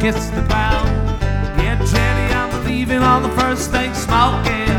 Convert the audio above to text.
kiss the ground. Get ready, I'm leaving on the first thing smoking.